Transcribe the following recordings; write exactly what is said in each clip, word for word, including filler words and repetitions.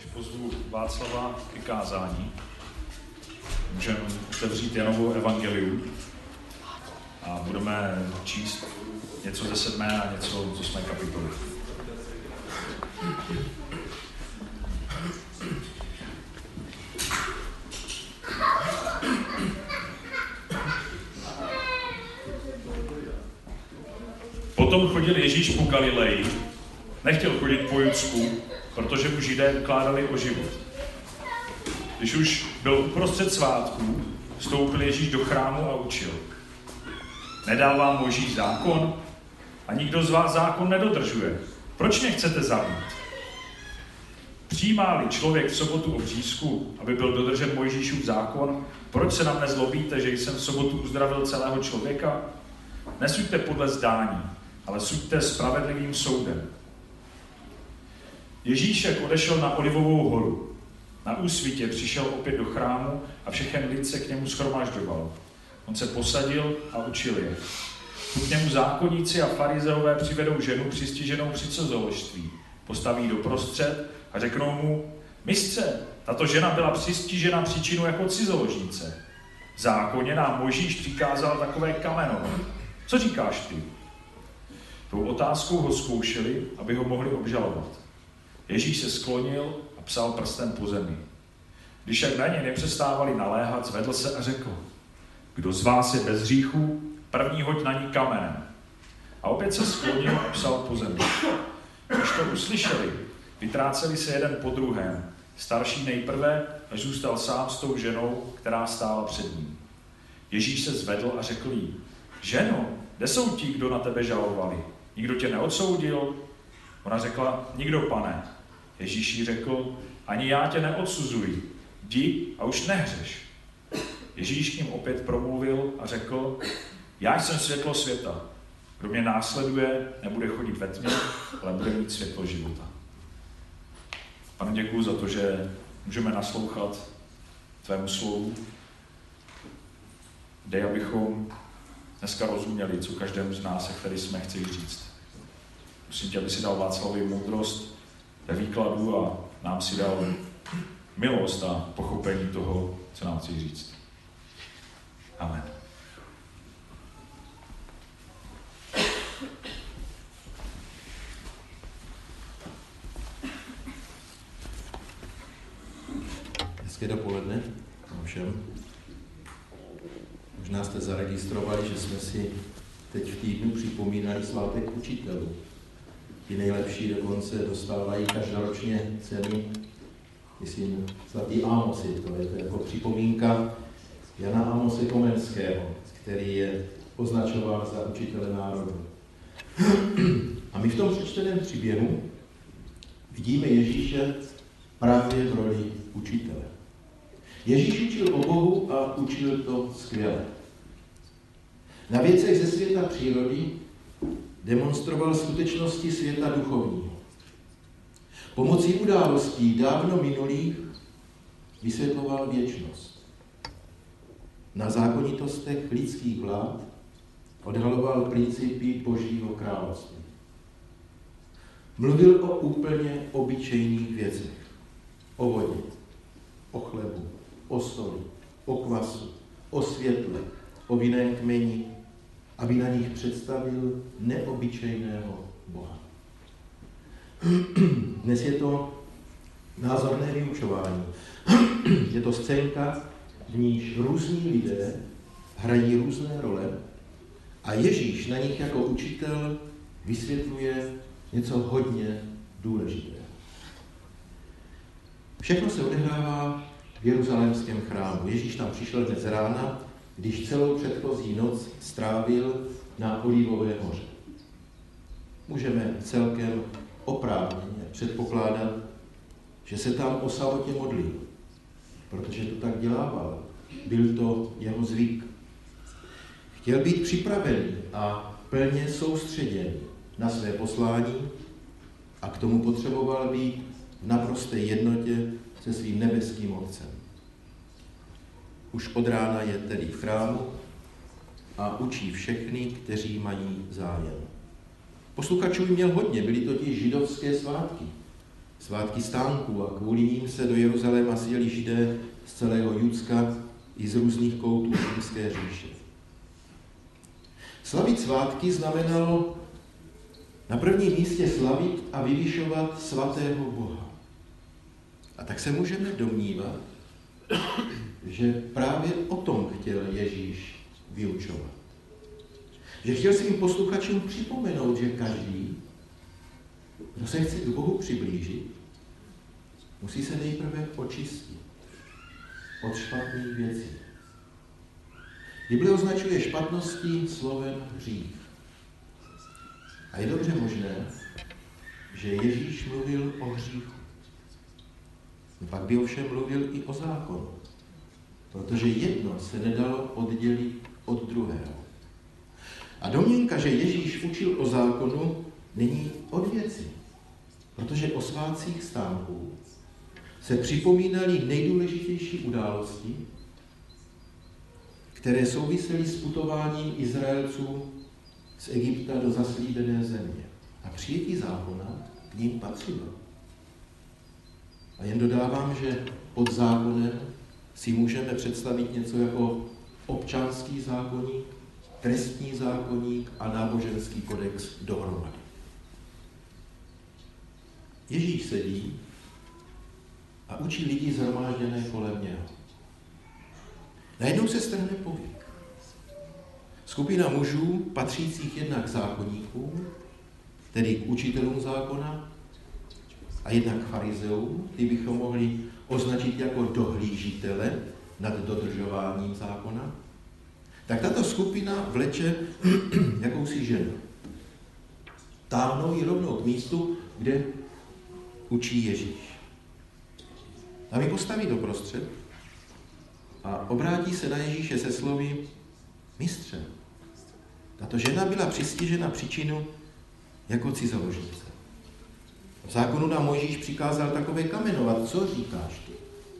pozvu Václava k kázání. Můžeme otevřít Janovo evangelium a budeme číst něco ze sedmé a něco z osmé kapitoly. Potom chodil Ježíš po Galileji, nechtěl chodit po Judsku, protože mu Židé ukládali o život. Když už byl uprostřed svátků, vstoupil Ježíš do chrámu a učil. Nedal vám Mojžíš zákon? A nikdo z vás zákon nedodržuje. Proč mě chcete zabít? Přijímá-li člověk v sobotu obřízku, aby byl dodržen Mojžíšův zákon, proč se na mne zlobíte, že jsem v sobotu uzdravil celého člověka? Nesuďte podle zdání, ale suďte spravedlivým soudem. Ježíšek odešel na Olivovou horu. Na úsvitě přišel opět do chrámu a všechen lid se k němu shromažďoval. On se posadil a učil je. Tu k němu zákonníci a farizeové přivedou ženu přistiženou při cizoložství. Postaví doprostřed a řeknou mu: Mistře, tato žena byla přistižena příčinu jako cizoložnice. V zákoně nám Mojžíš přikázal takové kamenové. Co říkáš ty? Tou otázkou ho zkoušeli, aby ho mohli obžalovat. Ježíš se sklonil a psal prstem po zemi. Když však na něj nepřestávali naléhat, zvedl se a řekl: Kdo z vás je bez hříchu, první hoď na ní kamenem. A opět se sklonil a psal po zemi. Když to uslyšeli, vytráceli se jeden po druhém, starší nejprve, až zůstal sám s tou ženou, která stála před ním. Ježíš se zvedl a řekl jí: Ženo, kde jsou ti, kdo na tebe žalovali? Nikdo tě neodsoudil? Ona řekla: Nikdo, pane. Ježíš jí řekl: Ani já tě neodsuzuji. Jdi a už nehřeš. Ježíš k ním opět promluvil a řekl: Já jsem světlo světa. Kdo mě následuje, nebude chodit ve tmě, ale bude mít světlo života. Pane, děkuju za to, že můžeme naslouchat tvému slovu. Dej, abychom dneska rozuměli, co každému z nás, který jsme, chci říct. Prosím tě, aby si dal Václavovi moudrost ve výkladu a nám si dal milost a pochopení toho, co nám chci říct. Amen. Hezké dopoledne všem. Možná jste zaregistrovali, že jsme si teď v týdnu připomínali svátek učitelů. Ti nejlepší dokonce dostávají každoročně ceny, myslím, zlatý Ámosy. To je to jako připomínka Jana Ámose Komenského, který je označován za učitele národu. A my v tom přečteném příběhu vidíme Ježíše právě v roli učitele. Ježíš učil o Bohu a učil to skvěle. Na věcech ze světa přírody demonstroval skutečnosti světa duchovního. Pomocí událostí dávno minulých vysvětloval věčnost. Na zákonitostech lidských vlád odhaloval principy Božího království. Mluvil o úplně obyčejných věcech. O vodě, o chlebu, o soli, o kvasu, o světle, o vinném kmeni, aby na nich představil neobyčejného Boha. Dnes je to názorné vyučování. Je to scénka, v níž různí lidé hrají různé role a Ježíš na nich jako učitel vysvětluje něco hodně důležitého. Všechno se odehrává v jeruzalémském chrámu. Ježíš tam přišel dnes rána, když celou předchozí noc strávil na Olivové hoře. Můžeme celkem oprávněně předpokládat, že se tam o sabotě modlil, protože to tak dělával. Byl to jeho zvyk. Chtěl být připravený a plně soustředěný na své poslání a k tomu potřeboval být v naprosté jednotě se svým nebeským Otcem. Už od rána je tedy v chrámu a učí všechny, kteří mají zájem. Posluchačů měl hodně, byly to ti židovské svátky. svátky stánků a kvůli ním se do Jeruzaléma sjeli Židé z celého Judska i z různých koutů římské říše. Slavit svátky znamenalo na prvním místě slavit a vyvyšovat svatého Boha. A tak se můžeme domnívat, že právě o tom chtěl Ježíš vyučovat. Že chtěl svým posluchačům připomenout, že každý, kdo se chce k Bohu přiblížit, musí se nejprve očistit od špatných věcí. Bible označuje špatnosti slovem hřích. A je dobře možné, že Ježíš mluvil o hříchu. Pak by ovšem mluvil i o zákonu, protože jedno se nedalo oddělit od druhého. A domněnka, že Ježíš učil o zákonu, není od věci, protože o svátcích stánků se připomínaly nejdůležitější události, které souvisely s putováním Izraelců z Egypta do zaslíbené země. A přijetí zákona k ním patřilo. A jen dodávám, že pod zákonem si můžeme představit něco jako občanský zákoník, trestní zákoník a náboženský kodex dohromady. Ježíš sedí a učí lidi shromážděné kolem něho. Najednou se strhne povyk. Skupina mužů, patřících jednak k zákonníkům, tedy k učitelům zákona, a jednak farizeům, ty bychom mohli označit jako dohlížitele nad dodržováním zákona, tak tato skupina vleče jakousi ženu. Táhnou ji rovnou k místu, kde učí Ježíš. Tam ji postaví doprostřed a obrátí se na Ježíše se slovy: Mistře, tato žena byla přistižena příčinu jako cizoložnice. V zákonu nám Mojžíš přikázal takové kamenovat. Co říkáš ty?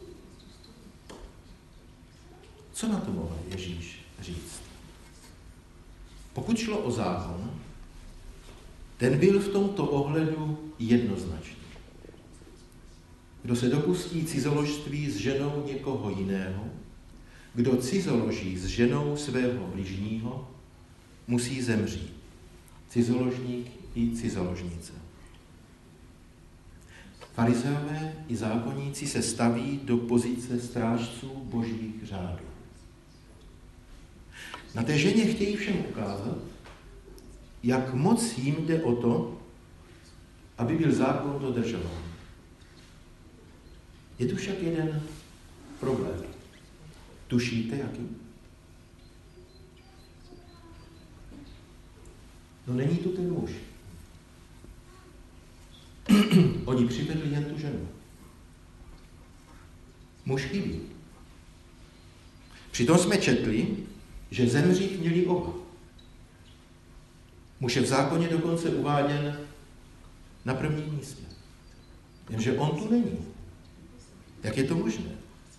Co na to mohl Ježíš říct? Pokud šlo o zákon, ten byl v tomto ohledu jednoznačný. Kdo se dopustí cizoložství s ženou někoho jiného, kdo cizoloží s ženou svého bližního, musí zemřít. Cizoložník i cizoložnice. Farizeové i zákonníci se staví do pozice strážců božích řádů. Na té ženě chtějí všem ukázat, jak moc jim jde o to, aby byl zákon dodržován. Je tu však jeden problém. Tušíte, jaký? No není tu ten muž. Oni přivedli jen tu ženu. Muž chybí. Přitom jsme četli, že zemřít měli oba. Muž je v zákoně dokonce uváděn na prvním místě. Jenže on tu není. Jak je to možné?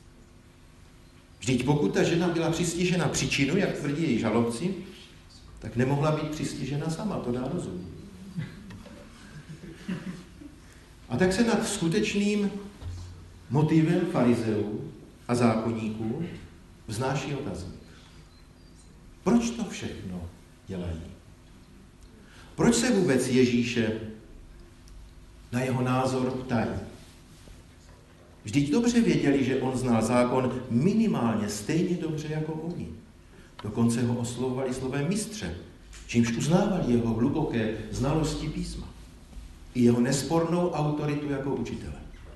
Vždyť pokud ta žena byla přistižena příčinu, jak tvrdí její žalobci, tak nemohla být přistižena sama, to dá rozum. A tak se nad skutečným motivem farizeů a zákonníků vznáší otazník. Proč to všechno dělají? Proč se vůbec Ježíše na jeho názor ptají? Vždyť dobře věděli, že on znal zákon minimálně stejně dobře jako oni. Dokonce ho oslovovali slovem mistře, čímž uznávali jeho hluboké znalosti písma i jeho nespornou autoritu jako učitele.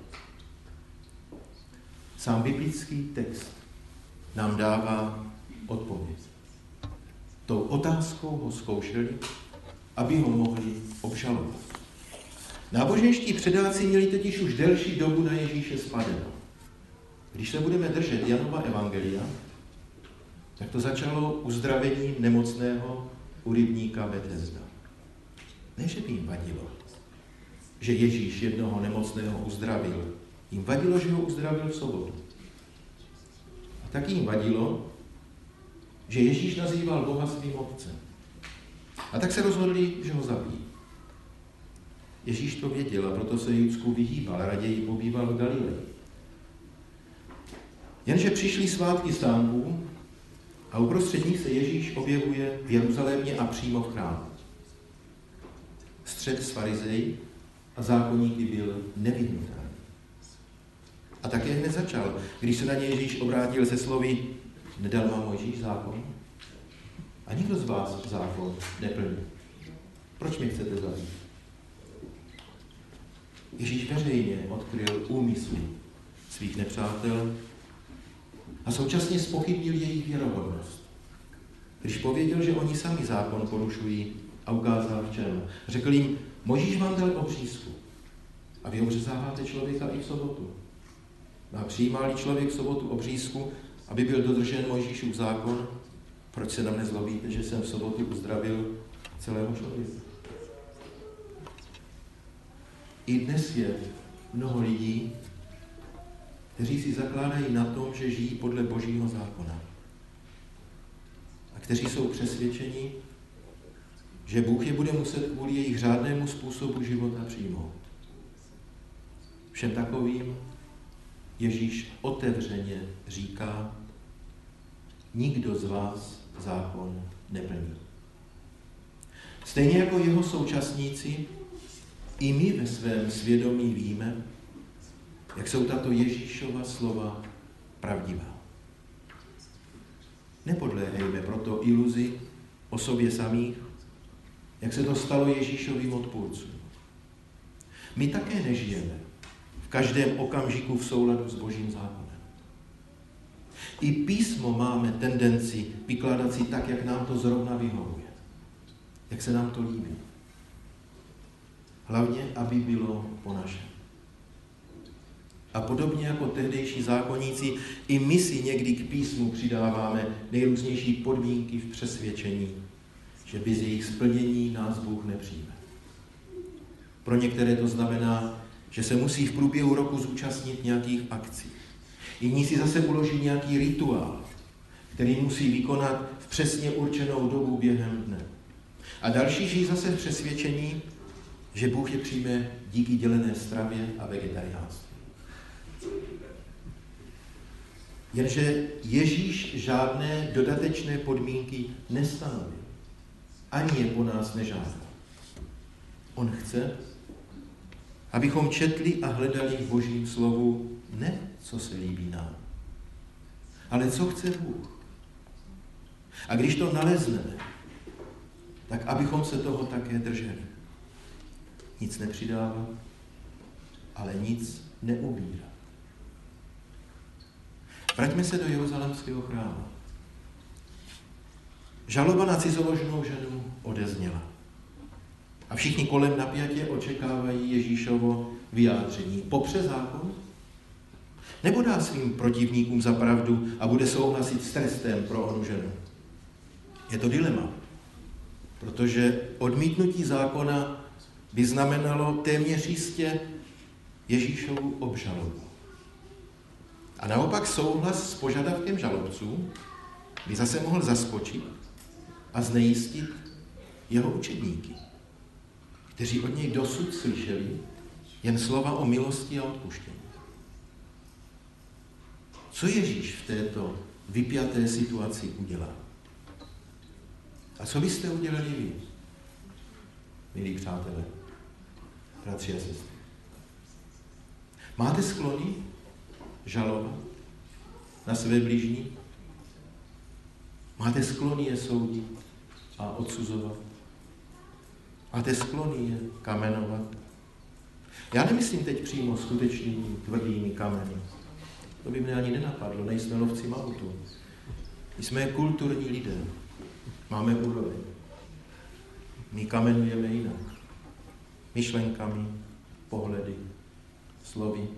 Sám biblický text nám dává odpověď. Tou otázkou ho zkoušeli, aby ho mohli obžalovat. Náboženští předáci měli totiž už delší dobu na Ježíše spadeno. Když se budeme držet Janova evangelia, tak to začalo uzdravením nemocného u rybníka Betesda. Ne, že by jim vadilo, že Ježíš jednoho nemocného uzdravil. Jim vadilo, že ho uzdravil v sobotu. A taky jim vadilo, že Ježíš nazýval Boha svým otcem. A tak se rozhodli, že ho zabijí. Ježíš to věděl a proto se Judsku vyhýbal, raději pobýval v Galileji. Jenže přišly svátky stánků a uprostřed nich se Ježíš objevuje v Jeruzalémě a přímo v chrámu. Střet s farizeji a zákonníky byl nevyhnutelný. A také hned začal, když se na ně Ježíš obrátil se slovy: nedal vám Mojžíš zákon? A nikdo z vás zákon neplní. Proč mě chcete zabít? Ježíš veřejně odkryl úmysly svých nepřátel a současně zpochybnil jejich věrohodnost. Když pověděl, že oni sami zákon porušují, a ukázal v čem. Řekl jim: Mojžíš vám dal obřízku a vy obřezáváte člověka i v sobotu. A přijímal člověk v sobotu obřízku, aby byl dodržen Mojžíšův zákon, proč se na mne zlobíte, že jsem v sobotu uzdravil celého člověka? I dnes je mnoho lidí, kteří si zakládají na tom, že žijí podle Božího zákona. A kteří jsou přesvědčeni, že Bůh je bude muset kvůli jejich řádnému způsobu života přijmout. Všem takovým Ježíš otevřeně říká: nikdo z vás zákon neplní. Stejně jako jeho současníci, i my ve svém svědomí víme, jak jsou tato Ježíšova slova pravdivá. Nepodléhejme proto iluzi o sobě samých, jak se to stalo Ježíšovým odpůrcům. My také nežijeme v každém okamžiku v souladu s Božím zákonem. I písmo máme tendenci vykládat si tak, jak nám to zrovna vyhovuje, jak se nám to líbí. Hlavně, aby bylo po našem. A podobně jako tehdejší zákonníci, i my si někdy k písmu přidáváme nejrůznější podmínky v přesvědčení, že bez jejich splnění nás Bůh nepřijme. Pro některé to znamená, že se musí v průběhu roku zúčastnit nějakých akcí. Jiní si zase uloží nějaký rituál, který musí vykonat v přesně určenou dobu během dne. A další žijí zase v přesvědčení, že Bůh je přijme díky dělené stravě a vegetariánství. Jenže Ježíš žádné dodatečné podmínky nestanovil. Ani je po nás nežádá. On chce, abychom četli a hledali v Božím slovu ne, co se líbí nám, ale co chce Bůh. A když to nalezneme, tak abychom se toho také drželi. Nic nepřidávat, ale nic neubírat. Vraťme se do jeruzalémského chrámu. Žaloba na cizoložnou ženu odezněla. A všichni kolem napjatě očekávají Ježíšovo vyjádření. Popře zákon? Nebo dá svým protivníkům za pravdu a bude souhlasit s trestem pro onu ženu? Je to dilema, protože odmítnutí zákona by znamenalo téměř jistě Ježíšovu obžalobu. A naopak souhlas s požadavkem žalobců by zase mohl zaskočit a znejistit jeho učedníky, kteří od něj dosud slyšeli jen slova o milosti a odpuštění. Co Ježíš v této vypjaté situaci udělá? A co byste udělali vy, milí přátelé, bratři a sestry? Máte sklony žalovat na své bližní? Máte sklony je soudit a odsuzovat? Máte sklony je kamenovat? Já nemyslím teď přímo skutečnými tvrdými kameny. To by mě ani nenapadlo, nejsme lovci mamutů. My jsme kulturní lidé, máme úroveň. My kamenujeme jinak. Myšlenkami, pohledy, slovy.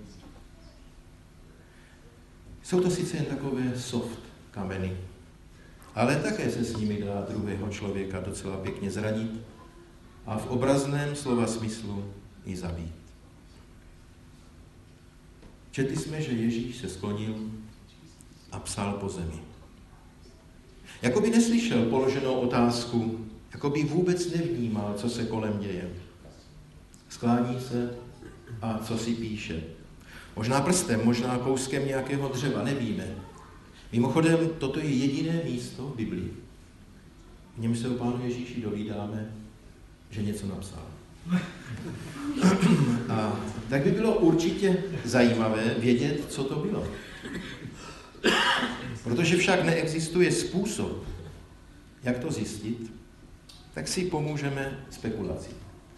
Jsou to sice jen takové soft kameny, ale také se s nimi dá druhého člověka docela pěkně zranit a v obrazném slova smyslu i zabít. Četli jsme, že Ježíš se sklonil a psal po zemi. Jakoby neslyšel položenou otázku, jakoby vůbec nevnímal, co se kolem děje. Sklání se a co si píše. Možná prstem, možná kouskem nějakého dřeva, nevíme. Mimochodem, toto je jediné místo v Biblii. V něm se o Pánu Ježíši dovídáme, že něco napsal. A tak by bylo určitě zajímavé vědět, co to bylo. Protože však neexistuje způsob, jak to zjistit, tak si pomůžeme spekulací.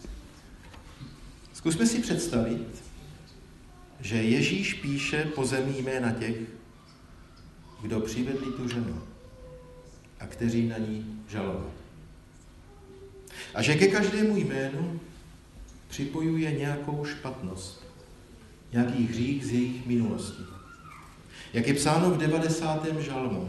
Zkusme si představit, že Ježíš píše po zemi jména těch, kdo přivedli tu ženu a kteří na ní žalovali. A že ke každému jménu připojuje nějakou špatnost, nějaký hřích z jejich minulosti. Jak je psáno v devadesátém žalmu.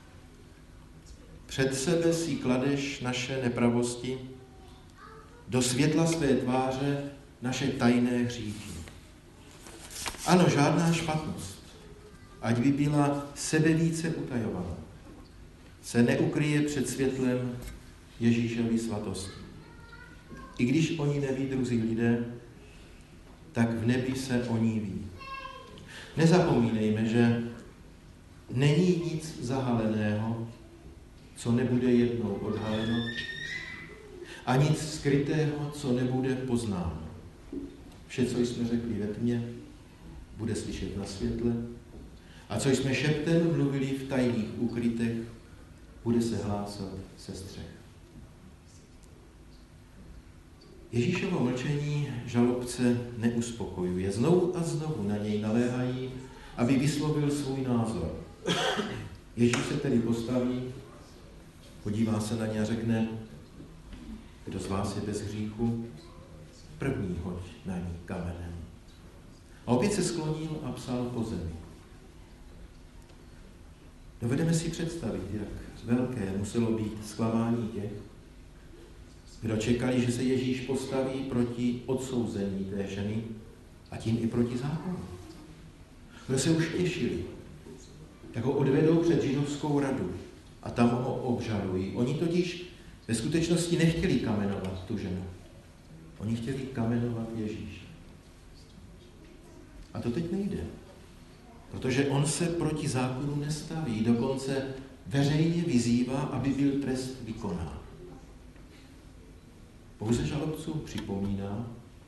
Před sebe si kladeš naše nepravosti, do světla své tváře naše tajné hříchy. Ano, žádná špatnost, ať by byla sebevíce utajovaná, se neukryje před světlem Ježíšovy svatosti. I když oni neví druzí lidé, tak v nebi se o ní ví. Nezapomínejme, že není nic zahaleného, co nebude jednou odhaleno, a nic skrytého, co nebude poznáno. Vše, co jsme řekli ve tmě, bude slyšet na světle, a co jsme šeptem mluvili v tajných úkrytech, bude se hlásat ze střech. Ježíšovo mlčení žalobce neuspokojuje. Znovu a znovu na něj naléhají, aby vyslovil svůj názor. Ježíš se tedy postaví, podívá se na ně a řekne, kdo z vás je bez hříchu, první hoď na ní kamenem. A opět se sklonil a psal po zemi. Dovedeme si představit, jak velké muselo být zklamání těch, kdo čekali, že se Ježíš postaví proti odsouzení té ženy a tím i proti zákonu. Kdo se už těšili, tak ho odvedou před židovskou radu a tam ho obžalují. Oni totiž ve skutečnosti nechtěli kamenovat tu ženu. Oni chtěli kamenovat Ježíše. A to teď nejde, protože on se proti zákonu nestaví, dokonce veřejně vyzývá, aby byl trest vykonán. Pouze žalobcům připomíná,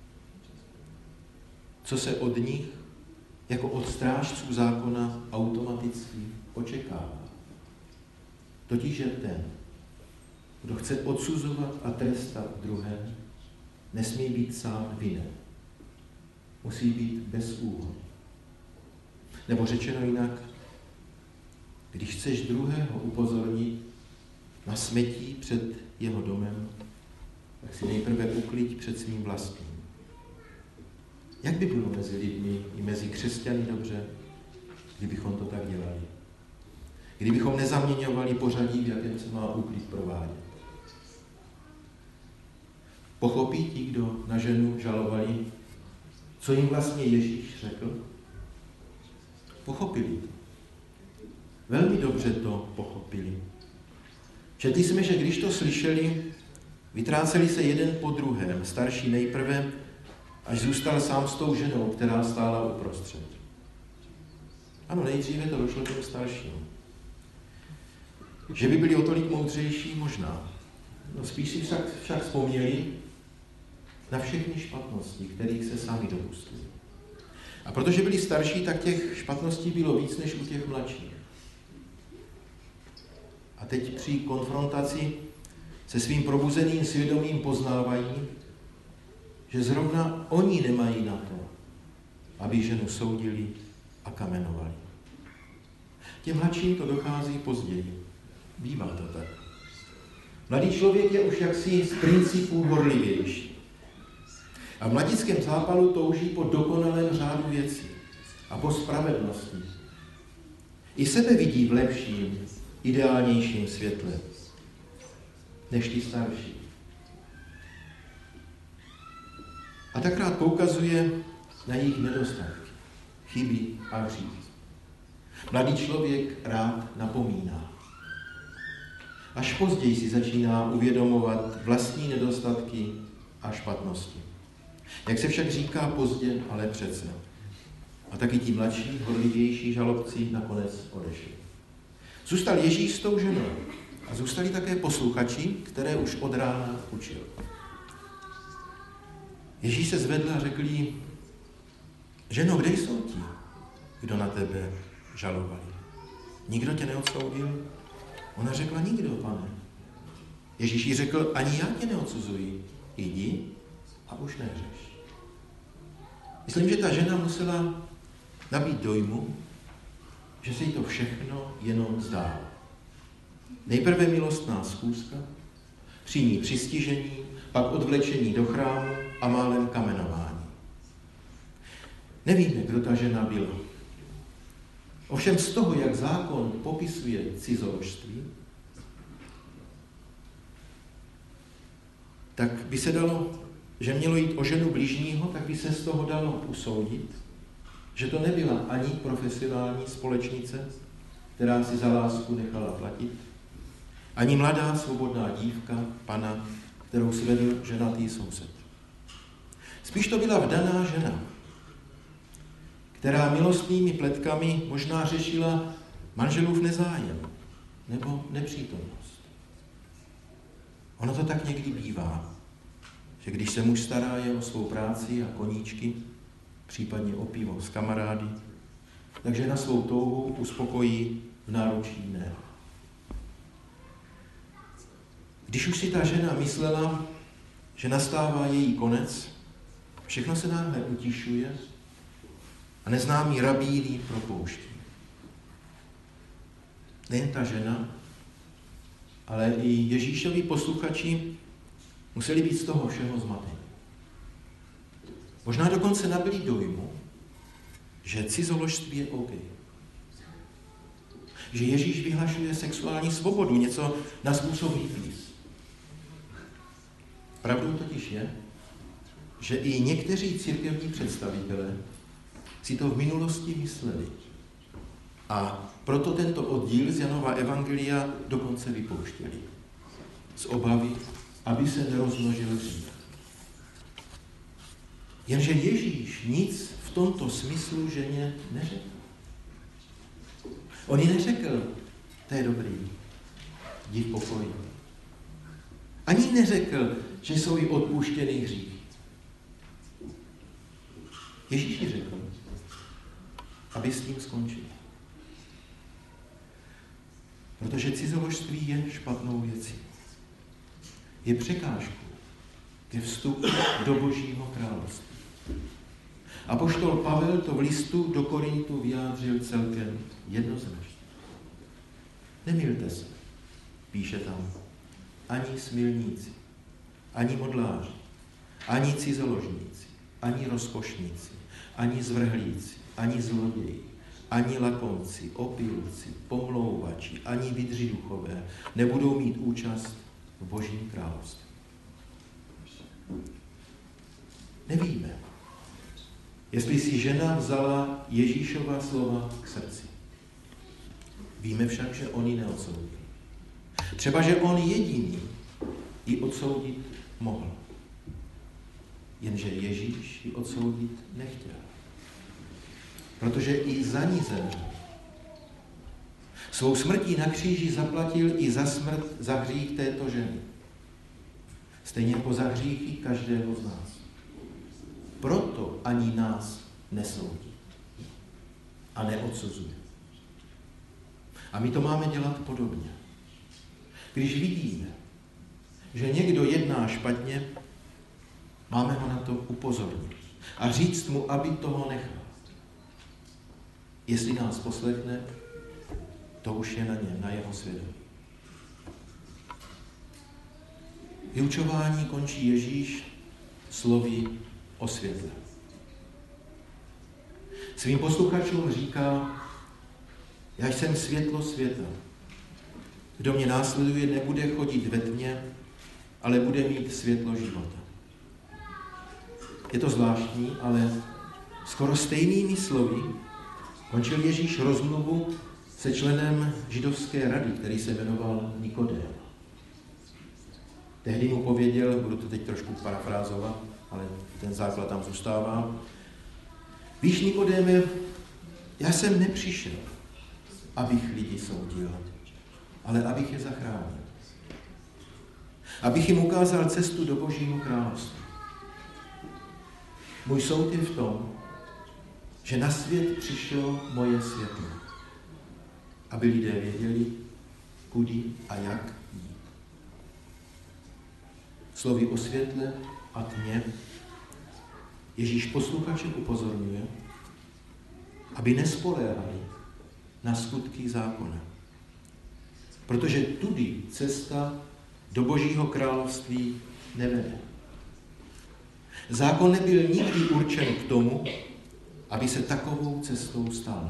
co se od nich jako od strážců zákona automaticky očekává. Totiž je ten, kdo chce odsuzovat a trestat druhé, nesmí být sám vinen. Musí být bez úhony. Nebo řečeno jinak, když chceš druhého upozornit na smetí před jeho domem, tak si nejprve ukliď před svým vlastním. Jak by bylo mezi lidmi i mezi křesťany dobře, kdybychom to tak dělali? Kdybychom nezaměňovali pořadí, v jakém se má úklid provádět. Pochopí ti, kdo na ženu žalovali, co jim vlastně Ježíš řekl? Pochopili to. Velmi dobře to pochopili. Četli jsme, že když to slyšeli, vytráceli se jeden po druhém, starší nejprve, až zůstal sám s tou ženou, která stála uprostřed. Ano, nejdříve to došlo těm starším. Že by byli o tolik moudřejší, možná. No spíš si však, však vzpomněli na všechny špatnosti, kterých se sami dopustili. A protože byli starší, tak těch špatností bylo víc než u těch mladších. A teď při konfrontaci se svým probuzeným svědomím poznávají, že zrovna oni nemají na to, aby ženu soudili a kamenovali. Těm mladším to dochází později. Bývá to tak. Mladý člověk je už jaksi z principů horlivější. A v mladickém zápalu touží po dokonalém řádu věcí a po spravedlnosti. I sebe vidí v lepším, ideálnějším světle než ti starší. A tak rád poukazuje na jejich nedostatky, chyby a hříchy. Mladý člověk rád napomíná. Až později si začíná uvědomovat vlastní nedostatky a špatnosti. Jak se však říká, pozdě, ale přece. A taky ti mladší, horlivější žalobci nakonec odešli. Zůstal Ježíš s tou ženou a zůstali také posluchači, které už od rána učil. Ježíš se zvedl a řekl jí: ženo, kde jsou ti, kdo na tebe žalovali? Nikdo tě neodsoudil? Ona řekla: nikdo, pane. Ježíš jí řekl: ani já tě neodsuzuji. Jdi a už neřeš. Myslím, že ta žena musela nabít dojmu, že se jí to všechno jenom zdálo. Nejprve milostná schůzka, při ní přistižení, pak odvlečení do chrámu a málem kamenování. Nevíme, kdo ta žena byla. Ovšem z toho, jak zákon popisuje cizoložství, tak by se dalo, že mělo jít o ženu bližního, tak by se z toho dalo usoudit, že to nebyla ani profesionální společnice, která si za lásku nechala platit, ani mladá svobodná dívka, pana, kterou svedl ženatý soused. Spíš to byla vdaná žena, která milostnými pletkami možná řešila manželův nezájem nebo nepřítomnost. Ono to tak někdy bývá, že když se muž stará je o svou práci a koníčky, případně o pivo s kamarády, takže na svou touhu uspokojí v náručí jiného. Když už si ta žena myslela, že nastává její konec, všechno se náhle utišuje a neznámý rabín propouští. Nejen ta žena, ale i Ježíšovi posluchači museli být z toho všeho zmateni. Možná dokonce nabyli dojmu, že cizoložství je OK. Že Ježíš vyhlašuje sexuální svobodu, něco na způsob hýblis. Pravdou totiž je, že i někteří církevní představitelé si to v minulosti mysleli. A proto tento oddíl z Janova evangelia dokonce vypouštěli. Z obavy, aby se nerozmnožil hřích. Jenže Ježíš nic v tomto smyslu ženě neřekl. On jí neřekl: to je dobrý, jdi v pokoji. Ani neřekl, že jsou jí odpuštěny hříchy. Ježíš jí řekl, aby s tím skončil. Protože cizoložství je špatnou věcí. Je překážkou ke vstupu do Božího království. Apoštol Pavel to v listu do Korintu vyjádřil celkem jednoznačně. Nemilte se, píše tam, ani smilníci, ani modláři, ani cizoložníci, ani rozkošníci, ani zvrhlíci, ani zloději, ani lakomci, opilci, pomlouvači, ani vydřiduchové nebudou mít účast v Božím království. Nevíme, jestli si žena vzala Ježíšova slova k srdci. Víme však, že on ji neodsoudil. Třeba, že on jediný ji odsoudit mohl. Jenže Ježíš ji odsoudit nechtěl. Protože i za ní zemřel. Svou smrtí na kříži zaplatil i za smrt, za hřích této ženy. Stejně jako za hříchy každého z nás. Proto ani nás nesoudí a neodsuzuje. A my to máme dělat podobně. Když vidíme, že někdo jedná špatně, máme ho na to upozornit a říct mu, aby toho nechal. Jestli nás poslechne, to už je na něm, na jeho svědomí. Vyučování končí Ježíš slovy o světle. Svým posluchačům říká: já jsem světlo světa. Kdo mě následuje, nebude chodit ve tmě, ale bude mít světlo života. Je to zvláštní, ale skoro stejnými slovy končil Ježíš rozmluvu se členem židovské rady, který se jmenoval Nikodém. Tehdy mu pověděl, budu to teď trošku parafrázovat, ale ten základ tam zůstává. Víš, Nikodéme, já jsem nepřišel, abych lidi soudil, ale abych je zachránil. Abych jim ukázal cestu do Božího království. Můj soud je v tom, že na svět přišlo moje světlo, aby lidé věděli, kudy a jak jít. Slovy o světle a tmě Ježíš posluchače upozorňuje, aby nespoléhali na skutky zákona. Protože tudy cesta do Božího království nevede. Zákon nebyl nikdy určen k tomu, aby se takovou cestou stal.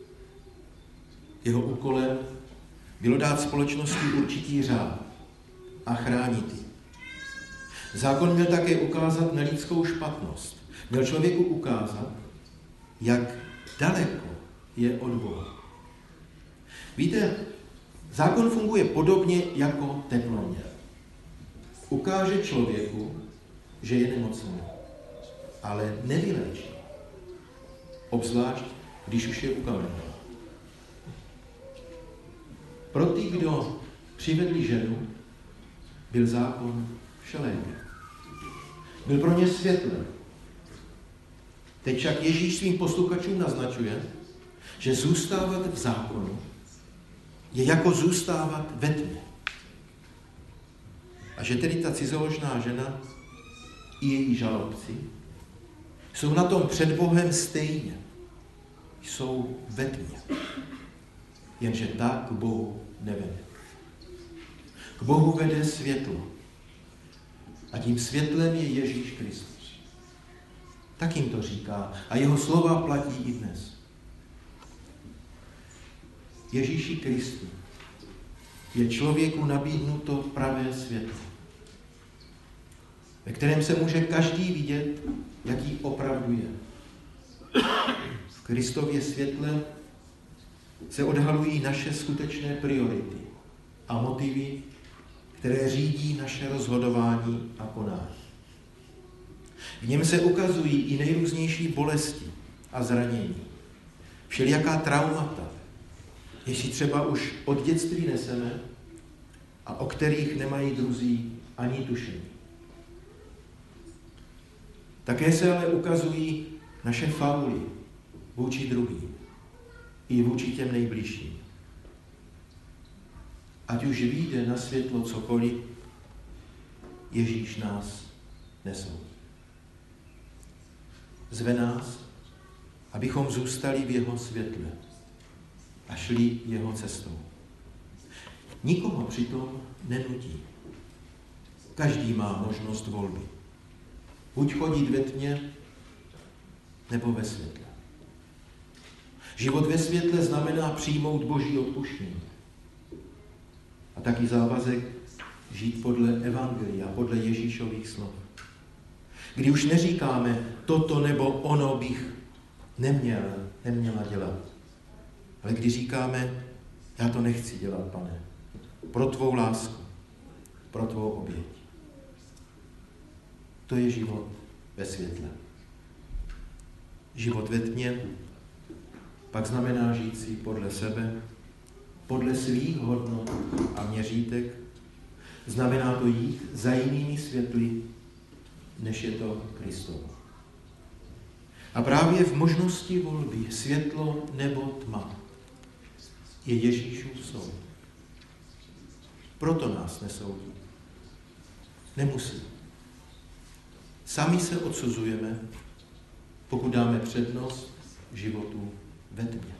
Jeho úkolem bylo dát společnosti určitý řád a chránit ji. Zákon měl také ukázat na lidskou špatnost. Měl člověku ukázat, jak daleko je od Boha. Víte, zákon funguje podobně jako teploměr. Ukáže člověku, že je nemocný, ale nevyléčí. Obzvlášť, když už je ukameněn. Pro ty, kdo přivedli ženu, byl zákon všelékem. Byl pro ně světlem. Teď však Ježíš svým posluchačům naznačuje, že zůstávat v zákonu je jako zůstávat ve tmě. A že tedy ta cizoložná žena i její žalobci jsou na tom před Bohem stejně. Jsou ve tmě. Jenže tak k Bohu nevede. K Bohu vede světlo. A tím světlem je Ježíš Kristus. Tak jim to říká. A jeho slova platí i dnes. Ježíši Kristu je člověku nabídnuto pravé světlo, ve kterém se může každý vidět, jaký opravdu je. V Kristově světle se odhalují naše skutečné priority a motivy, které řídí naše rozhodování a konání. V něm se ukazují i nejrůznější bolesti a zranění, všelijaká traumata, jež si třeba už od dětství neseme a o kterých nemají druzí ani tušení. Také se ale ukazují naše fauly vůči druhým i vůči těm nejbližším. Ať už vyjde na světlo cokoliv, Ježíš nás nesoudí. Zve nás, abychom zůstali v jeho světle a šli jeho cestou. Nikoho přitom nenutí. Každý má možnost volby. Buď chodit ve tmě, nebo ve světle. Život ve světle znamená přijmout Boží odpuštění. A taky závazek žít podle evangelia, podle Ježíšových slov. Kdy už neříkáme, toto nebo ono bych neměl, neměla dělat. Ale když říkáme, já to nechci dělat, Pane, pro tvou lásku, pro tvou oběť. To je život ve světle. Život ve tmě pak znamená žít si podle sebe, podle svých hodnot a měřítek. Znamená to jít za jinými světly, než je to Kristovo. A právě v možnosti volby světlo nebo tma je Ježíšův soud. Proto nás nesoudí. Nemusí. Sami se odsuzujeme, pokud dáme přednost životu ve tmě.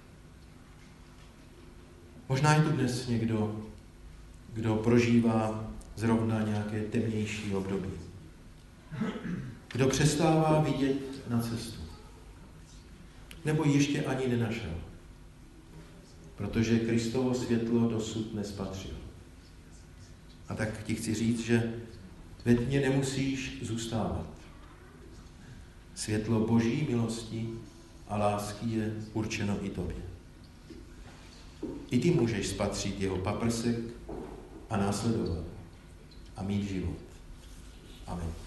Možná je tu dnes někdo, kdo prožívá zrovna nějaké temnější období. Kdo přestává vidět na cestu. Nebo ještě ani nenašel. Protože Kristovo světlo dosud nespatřil. A tak ti chci říct, že ve tmě nemusíš zůstávat. Světlo Boží milosti a lásky je určeno i tobě. I ty můžeš spatřit jeho paprsek a následovat a mít život. Amen.